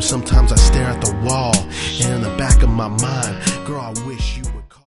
sometimes I stare at the wall, and in the back of my mind, girl, I wish you